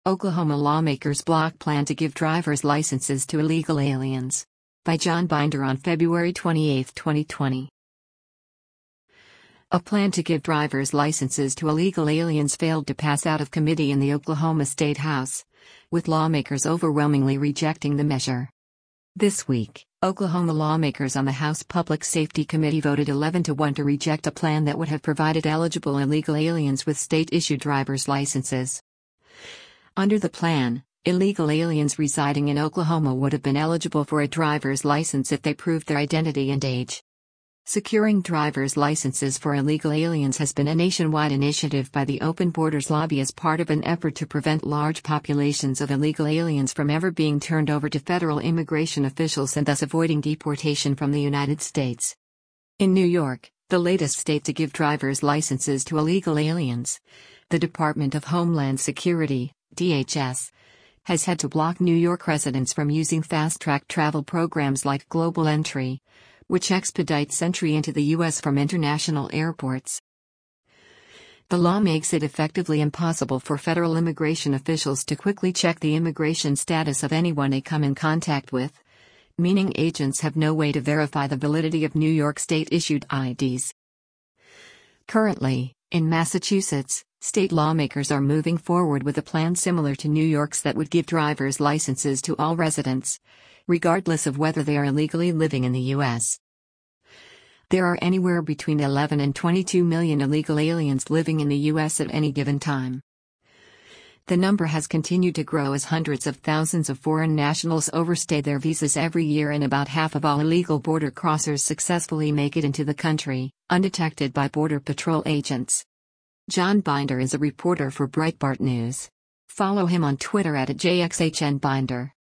Oklahoma lawmakers block plan to give driver's licenses to illegal aliens. By John Binder on February 28, 2020. A plan to give driver's licenses to illegal aliens failed to pass out of committee in the Oklahoma State House, with lawmakers overwhelmingly rejecting the measure. This week, Oklahoma lawmakers on the House Public Safety Committee voted 11-1 to reject a plan that would have provided eligible illegal aliens with state-issued driver's licenses. Under the plan, illegal aliens residing in Oklahoma would have been eligible for a driver's license if they proved their identity and age. Securing driver's licenses for illegal aliens has been a nationwide initiative by the Open Borders Lobby as part of an effort to prevent large populations of illegal aliens from ever being turned over to federal immigration officials and thus avoiding deportation from the United States. In New York, the latest state to give driver's licenses to illegal aliens, the Department of Homeland Security, DHS, has had to block New York residents from using fast-track travel programs like Global Entry, which expedites entry into the U.S. from international airports. The law makes it effectively impossible for federal immigration officials to quickly check the immigration status of anyone they come in contact with, meaning agents have no way to verify the validity of New York state-issued IDs. Currently, in Massachusetts, state lawmakers are moving forward with a plan similar to New York's that would give driver's licenses to all residents, regardless of whether they are illegally living in the U.S. There are anywhere between 11 and 22 million illegal aliens living in the U.S. at any given time. The number has continued to grow as hundreds of thousands of foreign nationals overstay their visas every year, and about half of all illegal border crossers successfully make it into the country, undetected by Border Patrol agents. John Binder is a reporter for Breitbart News. Follow him on Twitter @JXHNBinder.